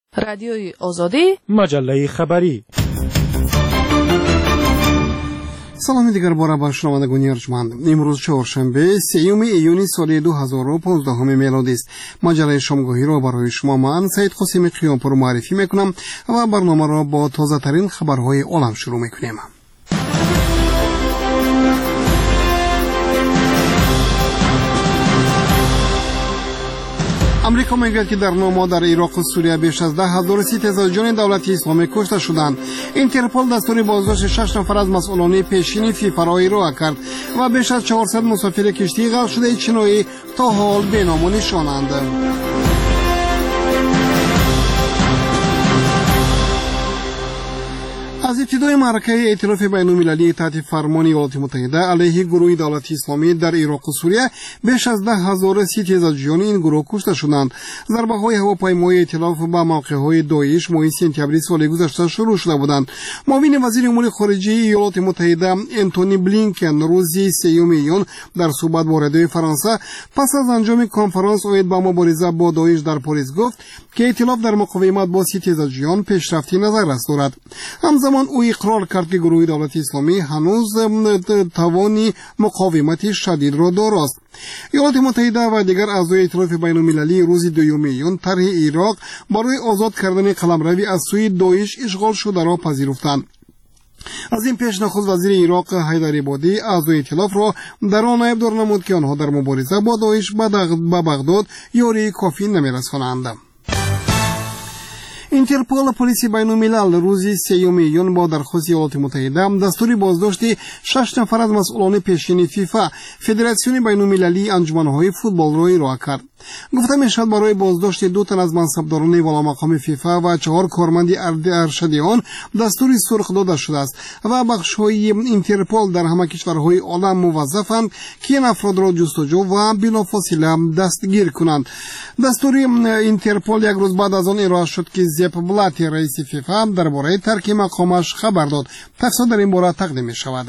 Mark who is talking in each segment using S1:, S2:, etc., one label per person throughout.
S1: رادیوی آزادی،
S2: مجله خبری.
S3: سلامی دیگر باره بر شنوندگان ارجمند. امروز چهارشنبه 3 ایونی سال 2015 میلادی است. مجله شامگاهی را برای شما من سید قاسم قیامپور معرفی میکنم و برنامه را با تازه ترین خبرهای عالم شروع میکنیم. امریکا میگوید که در نوما در عراق و سوریه بیش از 10,030 تعداد جان دولت اسلامی کشته شدند. اینترپل دستور بازداشت 6 نفر از مسئولان پیشین فیفا را اجرا کرد و بیش از 400 مسافر کشتی غرق شده چینی تا حال بی نام و نشانند. از ابتدای معرکه ائتلاف بین‌المللی تحت فرمان ایالات متحده علیه گروه دولت اسلامی در عراق و سوریه بیش از 10,030 تعداد جان این گروه کشته شدند. ضربه‌های هواپیمای ائتلاف به موقع‌های داعش ماه سپتامبر سال گذشته شروع شده بودند. معاون وزیر امور خارجه ایالات متحده انتونی بلینکن روز 3 ایون در صحبت با رادیوی فرانسه پس از انجام کنفرانس اوید به مبارزه با داعش در پاریس گفت که ائتلاف در مقاومت با 30 تعداد جان پیشرفتی نظر رسید دارد. همزمان او اقرار کرد که گروه دولت اسلامی هنوز توانی مقاومت شدید را دارد. ایالات متحده و دیگر اعضای ائتلاف بین‌المللی روز 2 ایون طرح عراق برای آزاد کردن قلمروی از سوی داعش اشغال شده را پذیرفتند. از این پیش نخست وزیر عراق حیدر عبادی اعضای ائتلاف را در آن عیبدار نمود که آنها در مبارزه با داعش به بغداد یاری کافی نمی‌رسانند. اینترپل پلیس بین‌الملل روز 3 ایون با درخواست ایالات متحده دستور بازداشت 6 نفر از مسئولان پیشین فیفا فدراسیون بین‌المللی انجمن‌های فوتبال را اجرا کرد. گفته میشد برای بازداشت 2 تن از منصبداران والامقام فیفا و 4 کارمند ارشد آن دستوری سرخ داده شده است و بخش‌های اینترپل در همه کشورهای عالم موظفند که این افراد را جستجو و بلافاصله دستگیر کنند. دستور اینترپل یک روز بعد از آن ارائه شد که زیپ بلاتی رئیس فیفا درباره ترک مقامش خبر داد. تفصیل در این باره تقدیم می‌شود.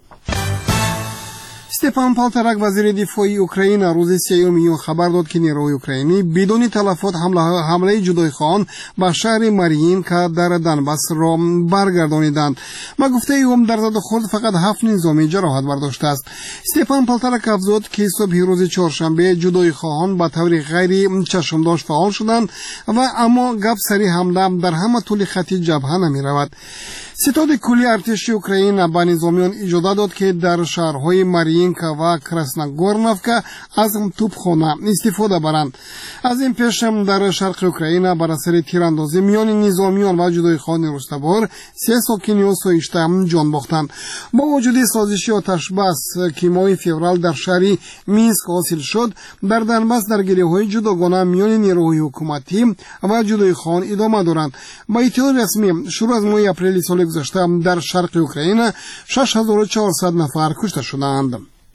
S3: استپان پالترک وزیر دفاع اوکراین روز 3 ایون خبر داد که نیروهای اوکراینی بدون تلفات حمله جدایخوان به شهر مارینکا در دنباس را برگردانیدند. و گفته ایوم در زد خورد فقط 7 نظامی جراحت برداشته است. استپان پالترک افزود که صبح روز چهارشنبه جدایخواهان به طور غیر چشمداشت فعال شدند و اما گپ سری حمله در همه طول خط جبهه نمی رود. ستاد کلی ارتش اوکراین به نظامیان اجازه داد که در شهرهای مارینکا و کراسنگورنوفکا از توپخانه استفاده برند. از این پیش در شرق اوکراین بر اثر تیراندازی میان نظامیان و جدایخوان رستبار 3 ساکن و 28 جان باختند. با وجود سازش آتش بس که ماه فوریه در شهر مینسک حاصل شد، در دنباس درگیری‌های جداگانه میان نیروهای حکومتی و جدایخوان ادامه دارند. با اطلاع رسمی شروع از ماه اپریل سال گذشته در شرق اوکراین 6400 نفر کشته شدند.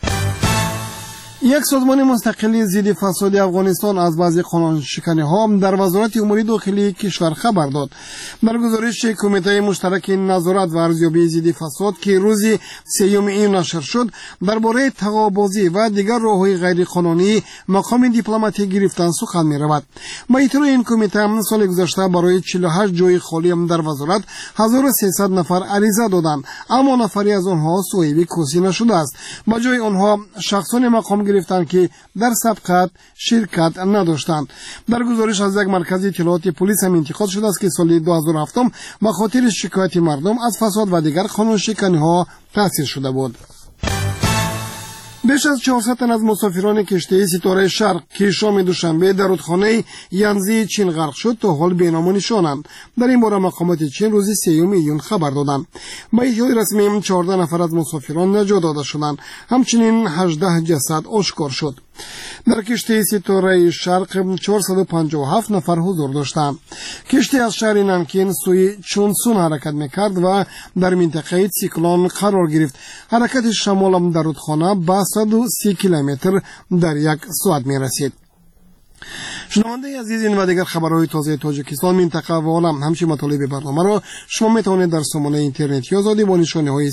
S3: یک سازمان مستقل ضد فساد افغانستان از بعضی قانون‌شکنی‌ها در وزارت امور داخلی کشور خبر داد. در گزارش کمیته مشترک نظارت و ارزیابی ضد فساد که روز 3 ایون نشر شد، درباره تقاضابازی و دیگر راه‌های غیرقانونی مقام دیپلماتی گرفتن سخن می‌رود. با اطلاع این کمیته سال گذشته برای 48 جای خالی در وزارت 1300 نفر عریضه دادند، اما نفری از آنها صاحب کسی نشده است. با جای آنها شخصان مقام گرفتند که در سبقت شرکت نداشتند. در گزارش از یک مرکز اطلاعات پلیس هم انتقاد شده است که سال 2007 به خاطر شکایت مردم از فساد و دیگر قانون‌شکنی‌ها تأسیس شده بود. بیش از 400 تن از مسافران کشتی ستاره شرق که شام دوشنبه در رودخانه ینزی چین غرق شد تا حال بی نام و نشانند. در این باره مقامات چین روز 3 ایون خبر دادند. با اطلاع رسمی 14 نفر از مسافران نجات داده شدند. همچنین 18 جسد آشکار شد. در کشتی ستاره شرق 457 نفر حضور داشتند. کشتی از شهر نانکین سوی چونسون حرکت میکرد و در منطقه سیکلون قرار گرفت. حرکت شمال در رودخانه به 130 کیلومتر در یک ساعت می رسید. شنونده عزیز، این و دیگر خبرهای تازه تاجیکستان، منطقه و عالم همچنین مطالب برنامه را شما میتوانید در سامانه اینترنتی آزادی با نشانی های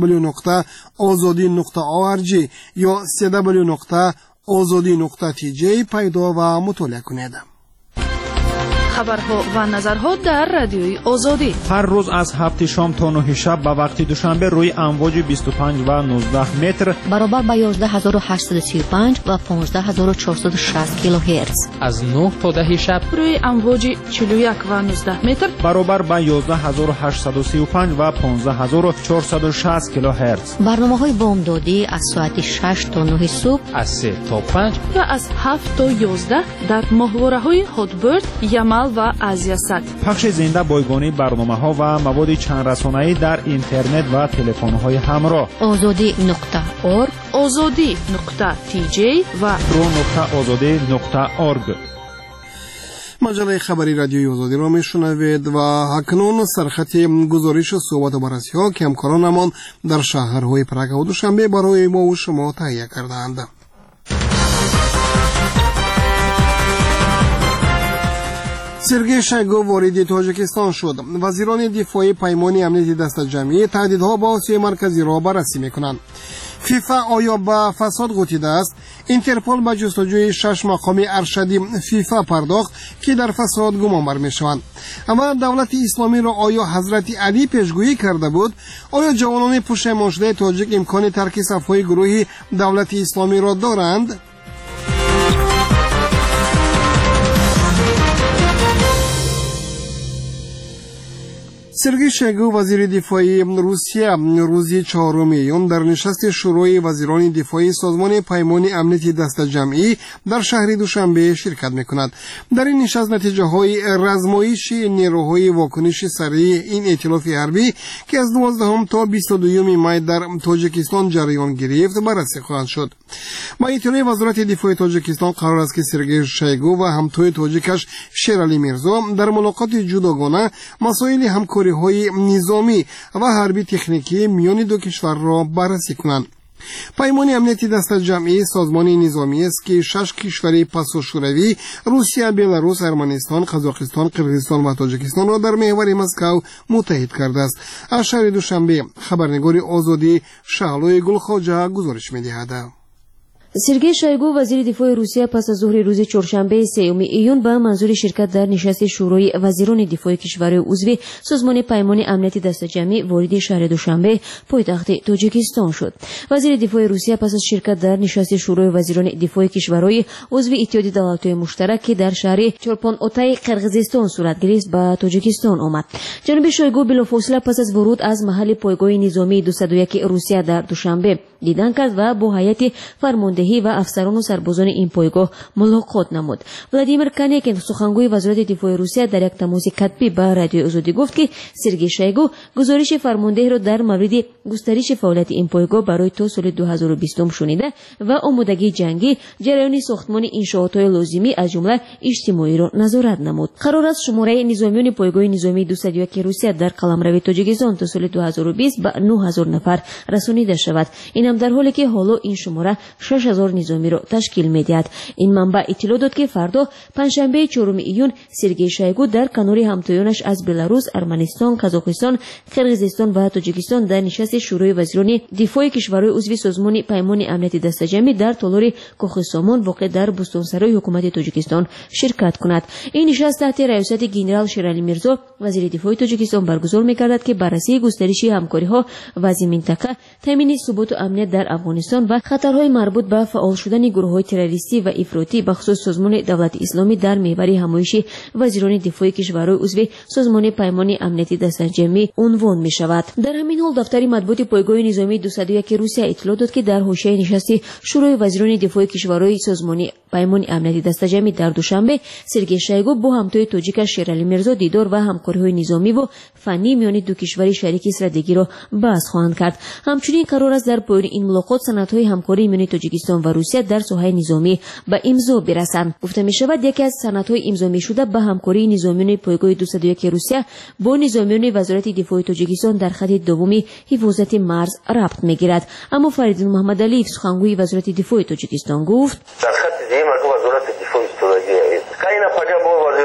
S3: www.azadi.org یا www.azadi.tj پیدا و مطالعه کنید.
S1: خبرها و نظرها در رادیوی آزادی
S2: هر روز از 7 شام تا 9 شب به وقت دوشنبه روی امواج 25 و 19 متر
S4: برابر با 11835 و 15460 کیلوهرتز.
S5: از 9 تا 10 شب
S1: روی امواج 41 و 19 متر
S2: برابر با 11835 و 15460 کیلوهرتز.
S4: برنامه‌های بامدادی از ساعت 6 تا 9 صبح،
S5: از 3 تا 5
S1: و از 7 تا 11 در ماهواره‌های هاتبرد، یمل و آزیاسات.
S2: پخش زنده بایگانی برنامه‌ها و مواد چند رسانه‌ای در اینترنت و تلفن‌های همراه.
S4: azadi.org،
S1: azadi.tj و
S2: pro.azadi.org.
S3: مجله خبری رادیوی آزادی را میشنوید و اکنون سرخط گزارش و صحبت و بررسی ها که همکارانمان در شهرهای پراگ و دوشنبه برای ما و شما تهیه کردند. سرگئی شویگو وارد تاجیکستان شد. وزیران دفاعی پیمان امنیتی دست جمعی تهدیدها با آسیای مرکزی را بررسی میکنند. فیفا آیا به فساد غوطیده است؟ اینترپل به جستجوی 6 مقام ارشدی فیفا پرداخت که در فساد گمان بر میشوند. اما دولت اسلامی را آیا حضرت علی پیشگویی کرده بود؟ آیا جوانان پشیمان شده تاجیک امکان ترک صفهای گروه دولت اسلامی را دارند؟ سرگئی شویگو وزیر دفاعی روسیه روز 4 میلیون در نشست شورای وزیران دفاعی سازمان پیمان امنیتی دست جمعی در شهر دوشنبه شرکت میکند. در این نشست نتیجه های رزمایش نیروهای واکنش سریع این ائتلاف حربی که از 12 تا 22 می در تاجیکستان جریان گرفت بررسی خواهد شد. با اطلاع وزارت دفاع تاجیکستان قرار است که سرگئی شویگو و همتای تاجیکش شیرعلی میرزا در ملاقات جداگانه مسائل همکاری های نظامی و حربی تکنیکی میان دو کشور را بررسی کنند. پیمان امنیتی دست جمعی سازمان نظامی است که 6 کشور پسا شوروی روسیه، بلاروس، ارمنستان، قزاقستان، قرقیزستان و تاجیکستان را در محور مسکو متحد کرده است. از شهر دوشنبه خبرنگار آزادی شعلوی گلخواجه گزارش می‌دهد.
S6: سرگئی شویگو وزیر دفاع روسیه پس از ظهر روز چهارشنبه 3 ایون به منظور شرکت در نشست شورای وزیران دفاع کشورهای عضو سازمان پیمان امنیتی دست جمعی وارد شهر دوشنبه پایتخت تاجیکستان شد. وزیر دفاع روسیه پس از شرکت در نشست شورای وزیران دفاع کشورهای عضو اتحاد دولت‌های مشترک که در شهر چولپان اوتای قرقیزستان صورت گرفت به تاجیکستان آمد. جناب شویگو بلافاصله پس از ورود از محل پایگاه نظامی 201 روسیه در دوشنبه دیدن کرد و با هیئت فرمانده و افسران و سربازان این پایگاه ملاقات نمود. ولادیمیر کانیکین سخنگوی وزارت دفاع روسیه در یک تماس کتبی با رادیو آزادی گفت که سرگئی شویگو گزارش فرمانده را در مورد گسترش فعالیت این پایگاه برای تا سال 2020 شنیده و آمادگی جنگی جریان ساختمان انشاءات‌های لازمی از جمله اجتماعی را نظارت نمود. قرار است شماره نظامیان پایگاه نظامی 201 روسیه در قلمرو تاجیکستان تا سال 2020 به 9000 نفر رسانیده شود. این هم در حالی که حالا این شماره 6000 نظامی را تشکیل می‌دهد. این منبع اطلاع داد که فردا پنجشنبه 4 ایون سرگئی شویگو در کنار همتایانش از بلاروس، ارمنستان، قزاقستان، قرقیزستان و تاجیکستان در نشست شورای وزیران دفاع کشورهای عضو سازمان پیمان امنیتی دست جمعی در تالار کاخ سامان واقع در بستانسرای حکومت تاجیکستان شرکت کند. این نشست تحت ریاست گنرال شیرعلی میرزا وزیر دفاع تاجیکستان برگزار می‌گردد که بررسی گسترش همکاری‌ها و از منطقه، تامین ثبات و امنیت در افغانستان و خطرهای مربوط به فعال شدن گروه‌های تروریستی و افراطی بخصوص سازمان دولت اسلامی در محور همایش وزیران دفاع کشورهای عضو سازمان پیمان امنیتی دست جمعی عنوان می‌شود. در همین حال دفتر مطبوعات پایگاه نظامی 201 روسیه اطلاع داد که در حاشیه نشست شورای وزیران دفاع کشورهای سازمان پیمان امنیتی دست جمعی در دوشنبه سرگئی شویگو با همتای تاجیکش شیرعلی میرزا دیدار و همکاری‌های نظامی و فنی میان دو کشور شریک استراتژیکی را بحث خواهند کرد. همچنین قرار است در پایان این ملاقات سندهای همکاری میان تاجیکستان و روسیه در ساحه نظامی به امضا برسند. گفته می شود یکی از سندهای امضا می شده به همکاری نظامیان پایگاه 201 روسیه با نظامیان وزارت دفاع تاجیکستان در خط دومی حفاظت مرز ربط میگیرد. اما فریدون محمد علیف سخنگوی وزارت دفاع تاجیکستان گفت
S7: در خط دوم وزارت دفاع استراتژی است. کاین پجا با وزیران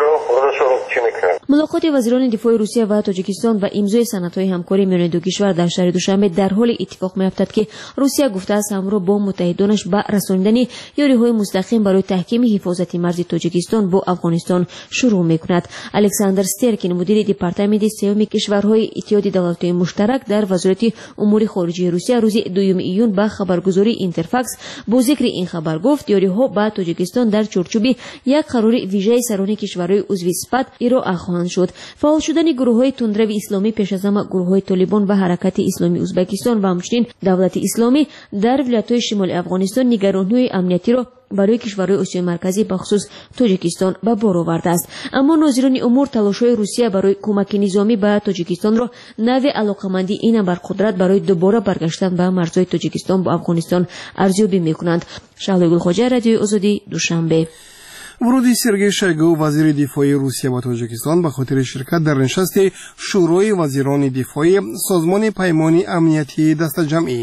S6: ملاقات وزیران دفاع روسیه و تاجیکستان و امضای سندهای همکاری میان دو کشور در شهر دوشنبه در حال اتفاق میافتد که روسیه گفته است همراه با متحدانش به رساندن یاریهای مستقیم برای تحکیم حفاظت مرز تاجیکستان با افغانستان شروع میکند. الکساندر سترکین مدیر دپارتمنت سوم کشورهای اتحاد دولت‌های مشترک در وزارت امور خارجه روسیه روز 2 ایون به خبرگزاری اینترفاکس با ذکر این خبر گفت یاریها با تاجیکستان در چارچوب یک قرار ویژه سران کشورهای عضو سپد ارائه خواهند شد. فعال شدن گروه‌های تندرو اسلامی پیش از همه گروه‌های طالبان و حرکت اسلامی ازبکستان و همچنین دولت اسلامی در ولایت‌های شمال افغانستان نگرانی‌های امنیتی را برای کشورهای آسیای مرکزی بخصوص تاجیکستان به بار آورده است. اما ناظران امور تلاش‌های روسیه برای کمک نظامی به تاجیکستان را نوع علاقه‌مندی این بر قدرت برای دوباره برگشتن به مرزهای تاجیکستان با افغانستان ارزیابی می‌کنند. شعله گلخواجه، رادیو آزادی، دوشنبه.
S3: ورود سرگئی شویگو وزیر دفاع روسیه و تاجیکستان به خاطر شرکت در نشست شورای وزیران دفاع سازمان پیمان امنیتی دست جمعی.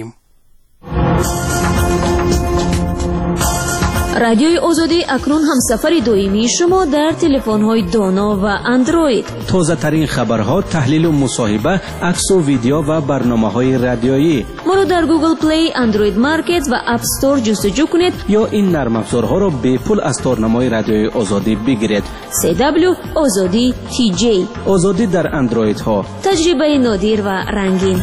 S6: رادیوی آزادی اکنون هم سفر دائمی شما در تلفن‌های دانا و اندروید.
S7: تازه ترین خبرها، تحلیل و مصاحبه، عکس و ویدیو و برنامه‌های رادیویی.
S6: ما رو در گوگل پلی، اندروید مارکت و اپ استور جستجو کنید
S7: یا این نرم افزارها را به پول از تارنمای رادیوی آزادی بگیرید.
S6: CW آزادی TJ.
S7: آزادی در اندروید ها.
S6: تجربه نادر و رنگین.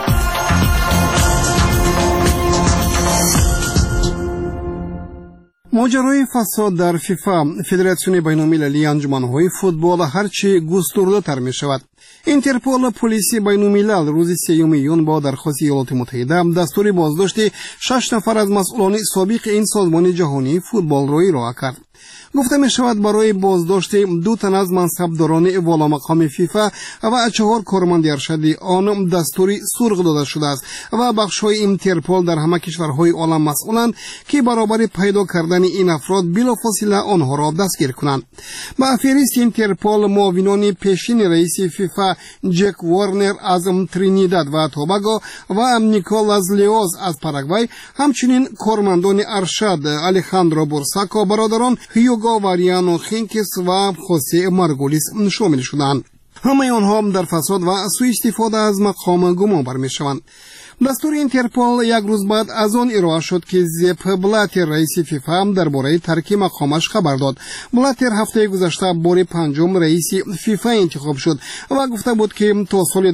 S3: ماجرای فساد در فیفا، فدراسیون بین‌المللی انجمن‌های فوتبال هرچی گسترده‌تر می‌شود. اینترپول پلیس بین‌الملل روز 3 میلیون با درخواست ایالات متحده دستور بازداشت 6 نفر از مسئولان سابق این سازمان جهانی فوتبال را ارائه کرد. گفته می شود برای بازداشت 2 تن از منصبداران والا مقام فیفا و 4 کارمند ارشد آن دستوری سرخ داده شده است و بخش‌های اینترپول در همه کشورهای عالم مسئولند که برابر پیدا کردن این افراد بلافاصله آنها را دستگیر کنند. با فهرست اینترپول معاونان پیشین رئیس فیفا جک وارنر از ترینیداد و توباگو و نیکولاس لیوز از پاراگوای، همچنین کارمندان ارشد الخاندرو بورساکو، برادران هیوگو واریانو خینکس و خوسه مارگولیس شامل شدند. همه آنها در فساد و سوء استفاده از مقام گمان برمی‌شوند. دستور اینترپول یک روز بعد از آن ارائه شد که زپ بلاتر رئیس فیفا درباره ترک مقامش خبر داد. بلاتر هفته گذشته بار 5 رئیس فیفا انتخاب شد و گفته بود که تا سال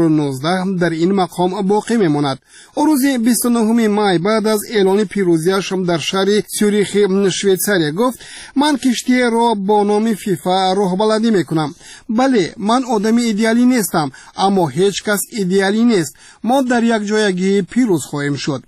S3: 2019 در این مقام باقی میماند. روز 29 مای بعد از اعلان پیروزیش در شهر سوریخ شویتزاری گفت: من کشتی را با نام فیفا راهبلدی میکنم. بله، من آدم ایدئالی نیستم، اما هیچ کس ایدئالی نیست. ما در یک جایگی پیروز خواهیم شد.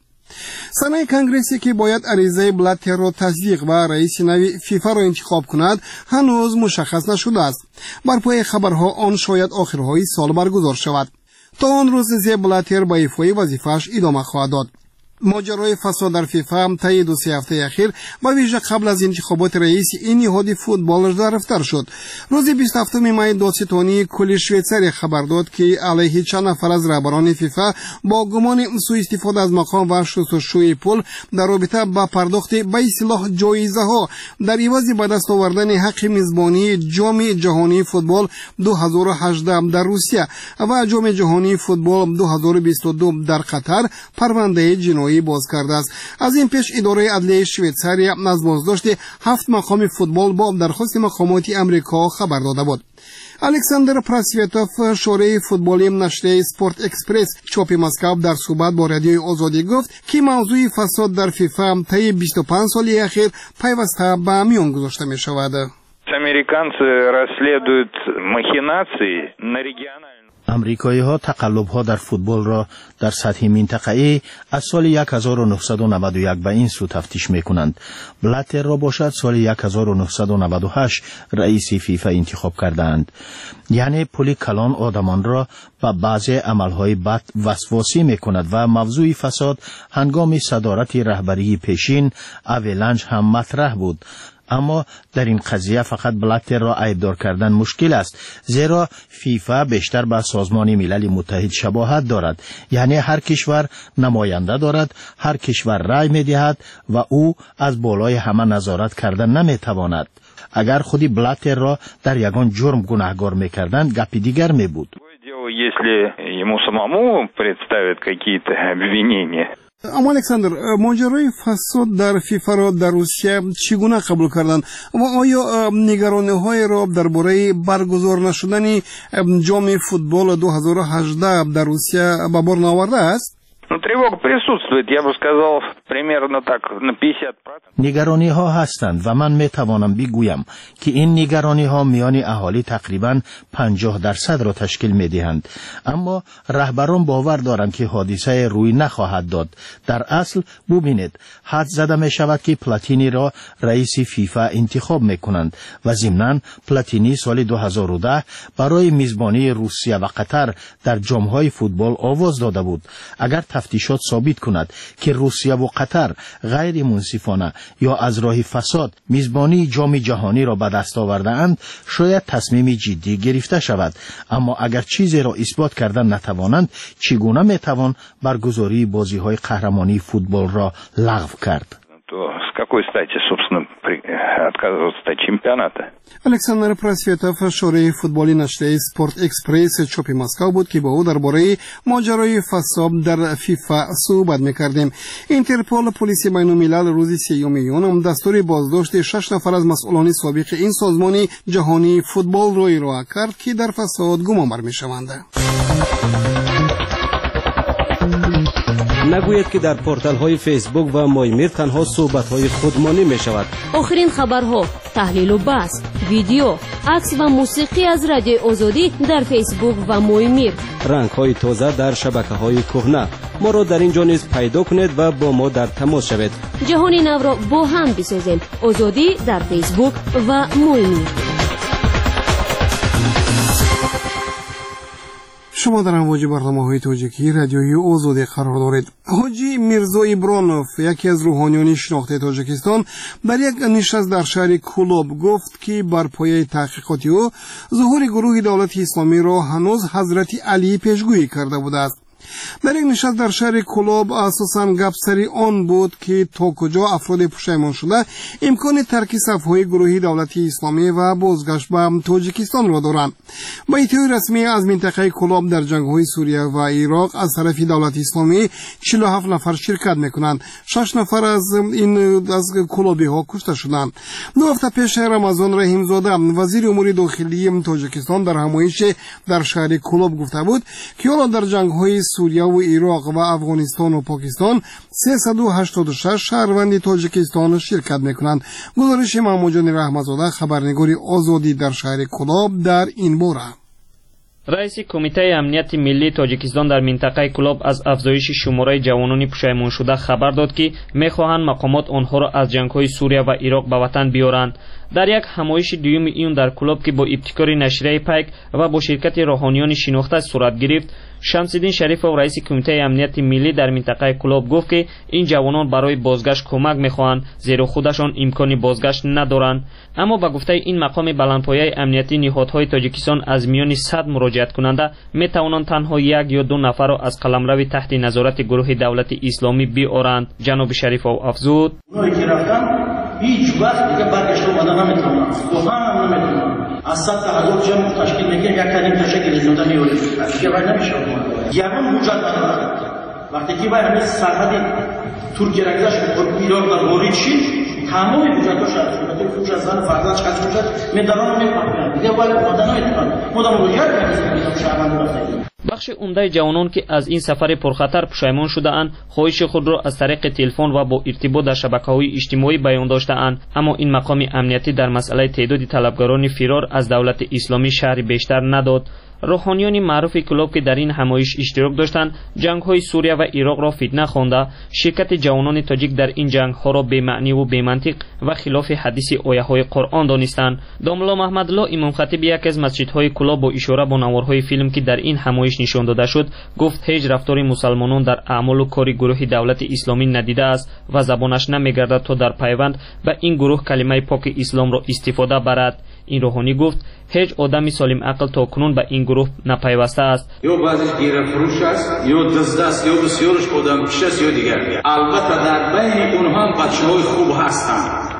S3: سنه کنگرسی که باید عریضه بلاتر را تصدیق و رئیس نوی فیفا را انتخاب کند هنوز مشخص نشده است. بر پای خبرها آن شاید آخرهای سال برگزار شود. تا آن روز زی بلاتر با ایفای وظیفه‌اش ادامه خواهد داد. ماجرای فساد در فیفا طی 2-3 هفته اخیر با ویژه قبل از انتخابات رئیس این نهاد فوتبال ظرف‌تر شد. روز 27 می دادستانی کل شویتزاری خبر داد که علیه چند نفر از رهبران فیفا با گمان سوء استفاده از مقام و شستشوی پول در رابطه با پرداخت به اصطلاح جایزه‌ها در عوض به دست آوردن حق میزبانی جام جهانی فوتبال 2018 در روسیه و جام جهانی فوتبال 2022 در قطر پرونده جنایی باز کرده است. از این پیش اداره عدلیه شویتزاری از بازداشت 7 مقام فوتبال با درخواست مقامات امریکا خبر داده بود. الکساندر پراسویتوف، شورای فوتبالی نشریه اسپورت اکسپرس چاپ مسکو، در صحبت با رادیوی آزادی گفت که موضوع فساد در فیفا طی 25 سال اخیر پیوسته به میان گذاشته می شود.
S8: Американцы расследуют махинации на региональном.
S9: امریکایی ها تقلب ها در فوتبال را در سطح منطقه‌ای از سال 1991 به این سو تفتیش می کنند. بلاتر را باشد سال 1998 رئیس فیفا انتخاب کردند. یعنی پول کلان آدمان را به بعضی عملهای بد وسواسی می کند و موضوع فساد هنگام صدارت رهبری پیشین اولنج هم مطرح بود. اما در این قضیه فقط بلاتر را عیبدار کردن مشکل است، زیرا فیفا بیشتر به سازمان ملل متحد شباهت دارد. یعنی هر کشور نماینده دارد، هر کشور رای می دهد و او از بالای همه نظارت کردن نمی تواند. اگر خودی بلاتر را در یگان جرم گناهکار میکردند گپی دیگر میبود.
S8: Если ему самому представят какие-то обвинения.
S3: اما الکساندر، ماجرای فساد در فیفا را در روسیه چگونه قبول کردند و آیا نگرانی‌های را درباره برگزار نشدن جام فوتبال 2018 در روسیه به بار نآورده است؟
S8: Тревога присутствует, я бы сказал, примерно так на 50%.
S9: نگرانی ها هستند و من می توانم بگویم که این نگرانی ها میان اهالی تقریبا 50% را تشکیل می دهند. اما رهبران باور دارند که حادثه روی نخواهد داد. در اصل ببینید، حد زده می شود که پلاتینی را رئیس فیفا انتخاب می کنند و ضمناً پلاتینی سال 2010 برای میزبانی روسیه و قطر در جام‌های فوتبال آواز داده بود. اگر تفتیشات ثابت کند که روسیه و قطر غیر منصفانه یا از راه فساد میزبانی جام جهانی را به دست آورده اند، شاید تصمیم جدی گرفته شود. اما اگر چیزی را اثبات کردن نتوانند، چگونه میتوان برگزاری بازی‌های قهرمانی فوتبال را لغو کرد؟
S8: С какой стати, собственно, отказываться от чемпионата?
S3: الکساندر پراسویتوف، شورای فوتبالی نشریه سپورت اکسپرس چاپ مسکو بود که با او درباره ماجرای فساد در فیفا صحبت می‌کردیم. اینترپول، پلیس بین‌الملل، روز 3 یون دستور بازداشت 6 نفر از مسئولان سابق این سازمان جهانی فوتبال را ارائه کرد که در فساد گمان بر می‌شوند.
S7: نگوید که در پورتال های فیسبوک و مایمیر تنها صحبت های خودمانی می شود.
S6: آخرین خبرها، تحلیل و بحث، ویدیو، عکس و موسیقی از رادیو آزادی در فیسبوک و مایمیر.
S7: رنگ های تازه در شبکه های کهنه. ما را در اینجا نیز پیدا کنید و با ما در تماس شوید.
S6: جهان نو را با هم بسازیم. آزادی در فیسبوک و مایمیر.
S3: شما در امواج برنامه‌های تاجیکی رادیوی آزادی قرار دارید. حاجی میرزا ایبرانوف، یکی از روحانیان شناخته تاجیکستان، در یک نشست در شهر کولاب گفت که بر پایه تحقیقات او ظهور گروه دولت اسلامی را هنوز حضرت علی پیشگویی کرده بوده است. در یک نشست در شهر کولاب اساساً گپ سری آن بود که تا کجا افراد پشیمان شده امکان ترک صف‌های گروه دولت اسلامی و بازگشت به تاجیکستان را دارند. با اطلاع رسمی از منطقه کولاب در جنگ‌های سوریه و عراق از طرف دولت اسلامی 47 نفر شرکت می‌کنند. 6 نفر از کولابی‌ها کشته شدند. 2 هفته پیش رمضان رحیمزاده، وزیر امور داخلی تاجیکستان، در همایش در شهر کولاب گفته بود که حالا در جنگ‌های سوریه و عراق و افغانستان و پاکستان 386 شهروند تاجیکستان شرکت میکنند. گزارش محمود جان رحمتزاده، خبرنگار آزادی در شهر کولاب، در این باره.
S10: رئیس کمیته امنیت ملی تاجیکستان در منطقه کولاب از افزایش شماره جوانان پشیمان شده خبر داد که میخواهند مقامات آنها را از جنگ‌های سوریه و عراق به وطن بیارند. در یک همایش دیوم ایون در کولاب که با ابتکار نشریه پیک و با شرکت روحانیان شناخته صورت گرفت، شمس‌الدین شریف و رئیس کمیته امنیت ملی در منطقه کولاب گفت که این جوانان برای بازگشت کمک می‌خواهند، زیرا خودشان امکان بازگشت ندارند. اما با گفته این مقام بلندپایه امنیتی، نهادهای تاجیکستان از میان 100 مراجعت کننده می‌توانند تنها 1 یا 2 نفر را از قلمرو تحت نظارت گروه دولت اسلامی بیارند. جناب شریف افزود:
S11: هیچ وقت دیگه برگشت اومدن نمیتونن، واقعا نمیتونن. از 100,000 جمع تشکیل میگه یک کلیم تشکیل زنده میوره، دیگه باید نمیشه. یمن حجت نداره. وقتی که باید همین سرحد ترکیه را گذاشت ایران در وارد شد، تمام حجتاش از صورت فوش از زن فرداش کج شد، مداران نمیفهمن. دیگه باید اومدن نمیتونن. مدام رویت میکنن شهروند را.
S10: بخش عمده جوانان که از این سفر پرخطر پشیمان شده اند، خواهش خود را از طریق تلفن و با ارتباط در شبکه‌های اجتماعی بیان داشته اند. اما این مقام امنیتی در مسئله تعداد طلبگاران فرار از دولت اسلامی شرح بیشتر نداد. روحانیان معروف کلوب که در این همایش اشتراک داشتند، جنگ‌های سوریه و عراق را فتنه خوانده، شرکت جوانان تاجیک در این جنگ‌ها را بی معنی و بی منطق و خلاف حدیث آیه‌های قرآن دانستند. داملا محمدالله امام خطیب، یک از مسجدهای کلوب، با اشاره به نوارهای فیلم که در این همایش نشان داده شد، گفت هیچ رفتار مسلمانان در اعمال و کار گروه دولت اسلامی ندیده است و زبانش نمیگردد تا در پیوند به این گروه کلمه پاک اسلام را استفاده برد. این روحانی گفت هیچ آدمی سالم عقل تا کنون به این گروه نپیوسته است.
S11: یا بعضیش گیره فروش است، یا دزد است، یا بسیارش آدم کش است، یا دیگر. البته در بین اونها هم بچه‌های خوب هستند.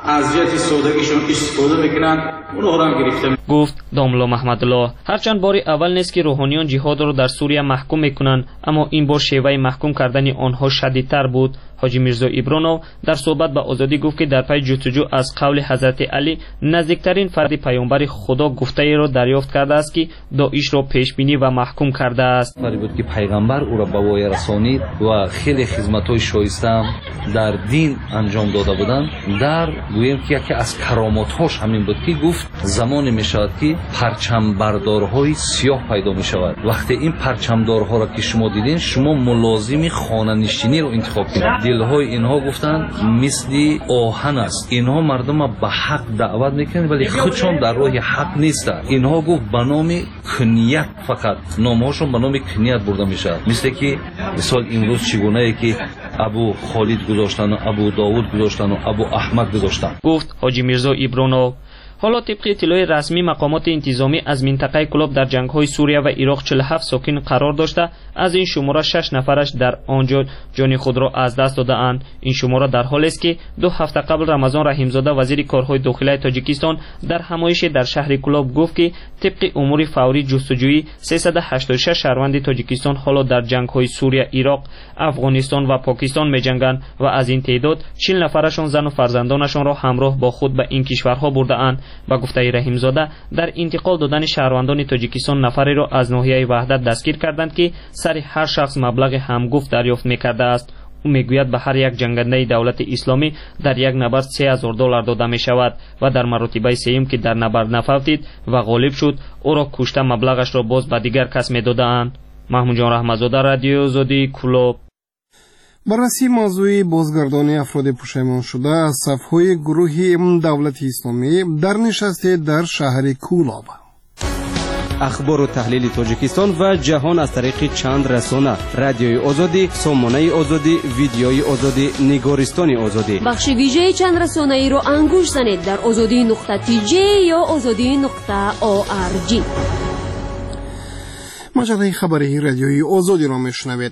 S11: اذیت سوداگیشون استفاده میکنن اونها را هم گرفتن.
S10: گفت داملو محمدالله. هرچند بار اول نیست که روحانیان جهاد را در سوریه محکوم میکنند، اما این بار شیوه محکوم کردن آنها شدیدتر بود. حاجی میرزا ایبرانو در صحبت با آزادی گفت که در پی جستجو از قول حضرت علی نزدیکترین فرد پیامبر خدا گفته ای را دریافت کرده است که داعش را پیش بینی و محکوم کرده است.
S12: فرض بود که پیغمبر او را به وای رسانید و خیلی خدمت‌های شایسته در دین انجام داده بودند. در گویم که یکی از کرامات‌هاش همین بود که گفت زمانی میشود که پرچم بردارهای سیاه پیدا میشود. وقتی این پرچمدارها را که شما دیدین، شما ملازم خانه نشینی رو انتخاب کنید. دلهای اینها گفتند مثل آهن است. اینها مردم را به حق دعوت میکنند ولی خودشون در راه حق نیستند. اینها گفت به نام کنیت، فقط نامهاشون به نام کنیت برده میشه. مثل که مثال امروز چگونه ای که ابو خالد گذاشتن و ابو داوود گذاشتن و ابو احمد گذاشتن. گفت
S10: حاجی میرزا ایبرانو. حالا طبق اطلاع رسمی مقامات انتظامی از منطقه کلوب در جنگ‌های سوریه و عراق 47 ساکن قرار داشته، از این شماره 6 نفرش در آنجا جان خود را از دست داده‌اند. این شماره در حالی است که 2 هفته قبل رمضان رحیمزاده وزیر کارهای داخلی تاجیکستان در همایش در شهر کلوب گفت که طبق امور فوری جستجویی 386 شهروند تاجیکستان حالا در جنگ‌های سوریه، عراق، افغانستان و پاکستان می‌جنگند و از این تعداد 40 نفرشان زن و فرزندانشان را همراه با خود به این کشورها برده‌اند. با گفته رحیمزاده در انتقال دادن شهروندان تاجیکستان نفری را از ناحیه وحدت دستگیر کردند که سر هر شخص مبلغ همگفت دریافت می‌کرده است. او میگوید به هر یک جنگنده دولت اسلامی در یک نبرد $3000 داده می شود و در مرتبه سوم که در نبرد نفوتید و غالب شد او را کشته مبلغش را باز به دیگر کس می دادند. محمود جان رحمتزاده، رادیو آزادی، کلوب.
S3: بررسی موضوع بازگردانی افراد پشیمان شده از صفهای گروه دولت اسلامی در نشست در شهر کولاب.
S13: اخبار و تحلیل تاجیکستان و جهان از طریق چند رسانه: رادیوی آزادی، سامانه آزادی، ویدیوی آزادی، نگارستان آزادی.
S6: بخش ویژه چند رسانه ای رو انگوش زنید در azadi.tj یا azadi.org.
S3: مجله خبری رادیوی آزادی را میشنوید.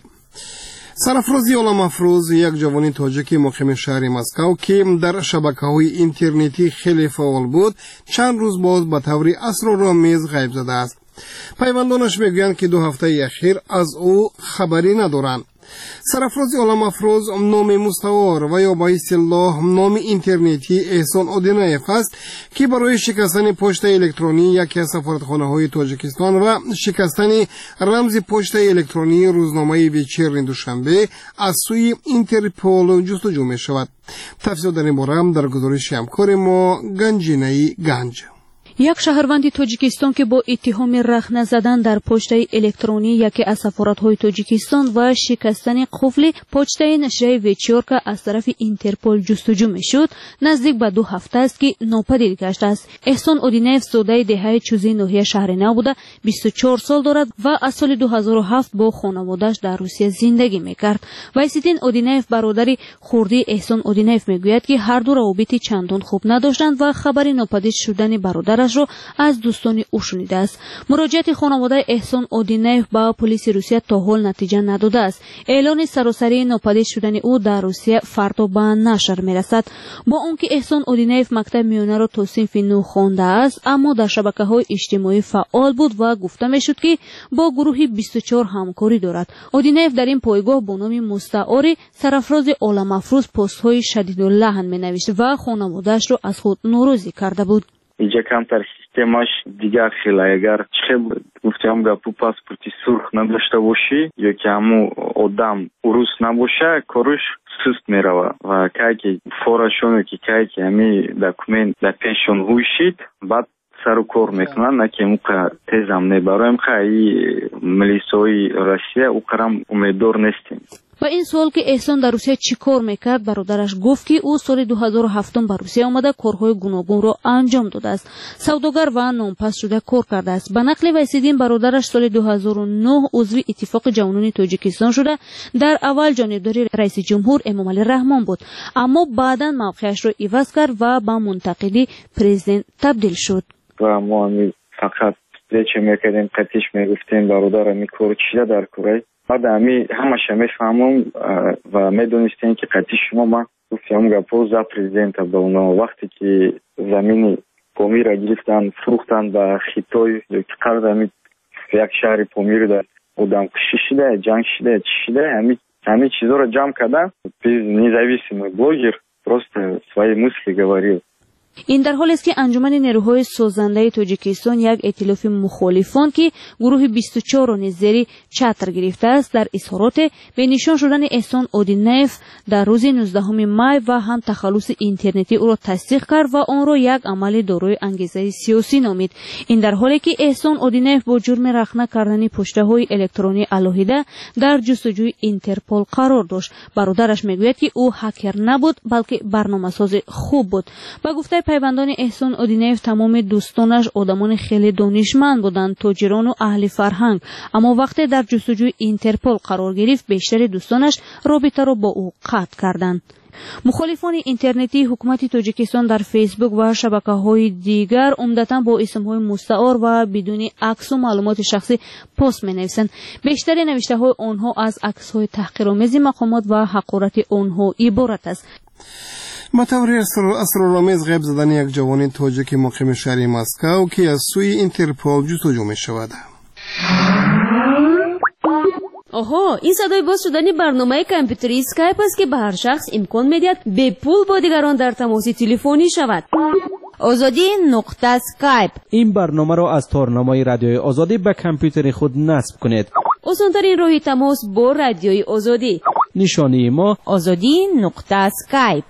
S3: سرافرازی عالم افروز، یک جوان تاجیک مقیم شهر مسکو که در شبکه‌های اینترنتی خیلی فعال بود، چند روز باز به طور اسرارآمیز غیب زده است. پیوندانش میگویند که 2 هفته اخیر از او خبری ندارند. سرافرازی عالم افروز نام مستعار و یا با اصطلاح نام اینترنتی احسان اودینایف است که برای شکستن پشت الکترونی یکی از سفارتخانه‌های تاجیکستان و شکستن رمز پشت الکترونی روزنامه ویچرن دوشنبه از سوی اینترپول جستجو می شود. تفصیل در این باره هم در گزارش همکار ما گنجینه گنج.
S1: یک شهروند تاجیکستان که با اتهام رخنه زدن در پشته الکترونی یکی از سفارت‌های تاجیکستان و شکستن قفل پشته نشریه ویچورکا از طرف اینترپول جستجو می‌شد، نزدیک به 2 هفته است که ناپدید گشته است. احسان اودینایف زاده دهه چوزی ناحیه شهر نو بوده، 24 سال دارد و از سال 2007 با خانواده‌اش در روسیه زندگی می‌کرد. وایسیدین اودینایف برادری خردی احسان اودینایف می‌گوید که هر دو روابط چندان خوب نداشتند و خبر ناپدید شدن برادرش رو از دوستان او شنیده است. مراجعت خانواده احسان اودینایف با پلیس روسیه تا حال نتیجه نداده است. اعلان سراسری ناپدید شدن او در روسیه فردا به نشر میرسد. با آنکه احسان اودینایف مکتب میانه را تا صنف 9 خوانده است، اما در شبکه‌های اجتماعی فعال بود و گفته میشد که با گروه 24 همکاری دارد. اودینایف در این پایگاه با نام مستعار سرافراز عالم افروز پست‌های شدیداللحن مینوشت و خانواده‌اش را از خود ناراضی کرده بود.
S14: اینجا کمتر سیستمش دیگر خیلی اگر چه گفتم گپو پاسپورتی سرخ نداشته باشی یا که همو آدم روس نباشه کارش سست میروه و که فورشونه که همی دکومنت در پیشون هوشید بعد سر کار میکنن که موقع تیزم نبرایم خیلی ملیسای روسیه اوقرم امیدوار نیستیم.
S1: با این سوال که احسان در روسیه چی کار میکرد، برادرش گفت که او سال 2007 به روسیه آمده کارهای گوناگون را انجام داده است. سوداگر و نامپس شده کار کرده است. به نقل ویسیدین برادرش سال 2009 عضو اتفاق جوانان تاجیکستان شده، در اول جانبدار رئیس جمهور امامعلی رحمان بود، اما بعدا موقعش را عوض کرد و به منتقدی پرزیدنت تبدیل شد.
S14: و ما فقط зече мекардем қатиш мегуфтем бародар микор чида дар курай баъд ами ҳамаша мефаҳмам ва медонистем ки қатиш шумо ма гуфтам гапо за президента ба оно вақте ки замини помира гирифтан фурӯхтан ба хитой ёки қард як шаҳри помир дар одамкушӣ шуда ҷанг шуда чӣ шуда ҳамин чизоро ҷамъ кардан без независимый блогер просто свои мысли говорил.
S1: ин дар ҳоле аст ки анҷумани нерӯҳои созандаи тоҷикистон як эътилофи мухолифон ки гурӯҳи 24-ро низ зери чатр гирифтааст дар изҳороте бенишон шудани эҳсон одинаев дар рӯзи 19 май ва ҳам тахаллуси интернетии ӯро тасдиқ кард ва онро як амали дорои ангезаи сиёсӣ номид. ин дар ҳоле ки эҳсон одинаев бо ҷурми рахна кардани почтаҳои электронии алоҳида дар ҷустуҷӯи интерпол қарор дошт. бародараш мегӯяд ки ӯ ҳакер набуд балки барномасози хуб буд. ба гуфтаи пайвандони эҳсон одинаев тамоми дӯстонаш одамони хеле донишманд буданд, тоҷирону аҳли фарҳанг, аммо вақте дар ҷустуҷӯи интерпол қарор гирифт бештари дӯстонаш робитаро бо ӯ қатъ карданд. мухолифони интернетии ҳукумати тоҷикистон дар фейсбук ва шабакаҳои дигар умдатан бо исмҳои мустаъор ва бидуни аксу маълумоти шахсӣ пост менависанд. бештари навиштаҳои онҳо аз аксҳои таҳқиромези мақомот ва ҳақорати онҳо иборат аст.
S3: ба таври асрорамез ғайб задани як ҷавони тоҷики муқими шаҳри Москав ки аз сӯи Интерпол ҷустуҷӯ мешавад.
S6: оҳо, ин садои боз шудани барномаи компютери скайп аст ки ба ҳар шахс имкон медиҳад бепул бо дигарон дар тамоси телефонӣ шавад. озодӣ нуқта скайп.
S13: ин барномаро аз торнамои радиои озодӣ ба компютери худ насб кунед.
S6: осонтарин роҳи тамос бо радиои озодӣ.
S13: нишонии мо
S6: озодӣ нуқта скайп.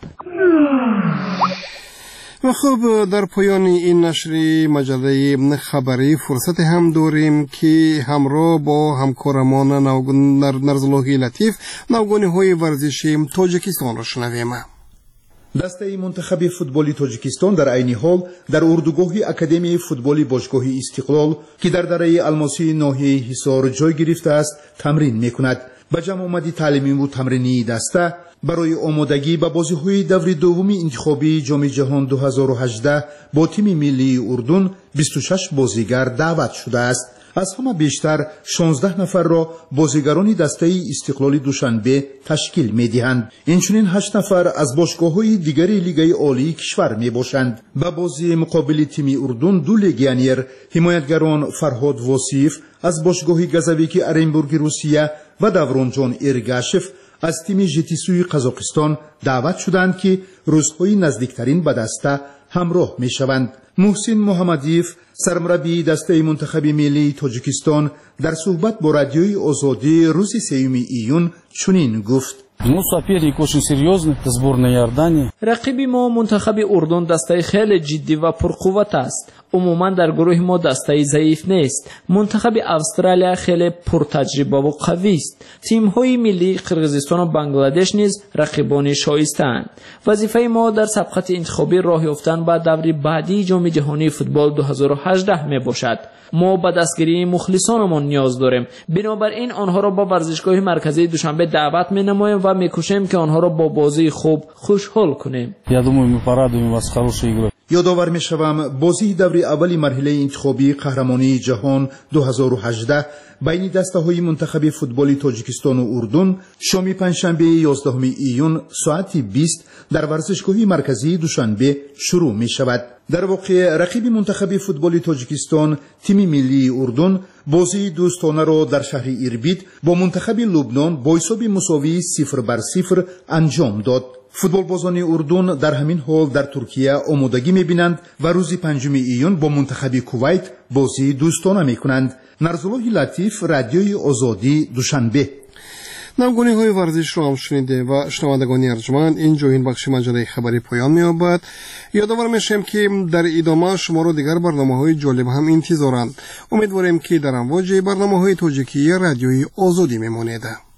S3: و خب در پایان این نشر مجله خبری فرصت هم داریم که همراه با همکارمان نرزالله لطیف نوگانی های ورزشی تاجیکستان را شنویم.
S15: دسته منتخب فوتبالی تاجیکستان در عین حال در اردوگاه اکادمی فوتبالی باشگاه استقلال که در دره الماسی ناحیه حصار جای گرفته است تمرین میکند. به جمع آمدی تعلیمی و تمرینی دسته برای آمادگی به بازی‌های دور دوم انتخابی جام جهان 2018 با تیم ملی اردن 26 بازیگر دعوت شده است. از همه بیشتر 16 نفر را بازیگران دسته استقلال دوشنبه تشکیل می‌دهند. اینچنین 8 نفر از باشگاه‌های دیگر لیگ عالی کشور میباشند. به بازی مقابل تیم اردن دو لگیونر حمایتگران فرهاد واصف از باشگاه گزاویکی ارنبورگ روسیه و دورانجان ارگاشف از تیم ژتیسوی قزاقستان دعوت شدند که روزهای نزدیکترین به دسته همراه میشوند. محسن محمدیف سرمربی دسته منتخب ملی تاجیکستان در صحبت با رادیوی آزادی روز 3 ایون چنین گفت:
S10: رقیب ما منتخب اردن دسته خیلی جدی و پرقوت است. عموما در گروه ما دسته ضعیف نیست. منتخب استرالیا خیلی پرتجربه و قوی است. تیم های ملی قرقیزستان و بنگلادش نیز رقیبان شایسته‌اند. وظیفه ما در سبقت انتخابی راه یافتن به دور بعدی جام جهانی فوتبال 2018 می باشد. ما به دستگیری مخلصانمان نیاز داریم. بنابراین آنها را با ورزشگاه مرکزی دوشنبه دعوت می نماییم و می کوشیم که آنها را با بازی خوب خوشحال کنیم.
S15: یادآور می‌شوم بازی دور اولی مرحله انتخابی قهرمانی جهان 2018 بین دسته‌های منتخب فوتبالی تاجیکستان و اردن شام پنجشنبه 11 ایون ساعت 20 در ورزشگاه مرکزی دوشنبه شروع می‌شود. در واقع رقیب منتخب فوتبالی تاجیکستان تیم ملی اردن بازی دوستانه را در شهر اربیل با منتخب لبنان با حساب مساوی 0-0 انجام داد. فوتبالبازان اردن در همین حال در ترکیه آمادگی می‌بینند و روز 5 ایون با منتخب کویت بازی دوستانه می‌کنند. نرزالله لطیف رادیوی آزادی دوشنبه.
S3: نوگانی های ورزش رو هم شنیده و شنوندگان ارجمند اینجا این بخش مجله خبری پایان می‌یابد. یادآور میشیم که در ادامه شما رو دیگر برنامه‌های جالب هم انتظارند. امیدواریم که در امواج برنامه‌های تاجیکی رادیوی آزادی میمانید.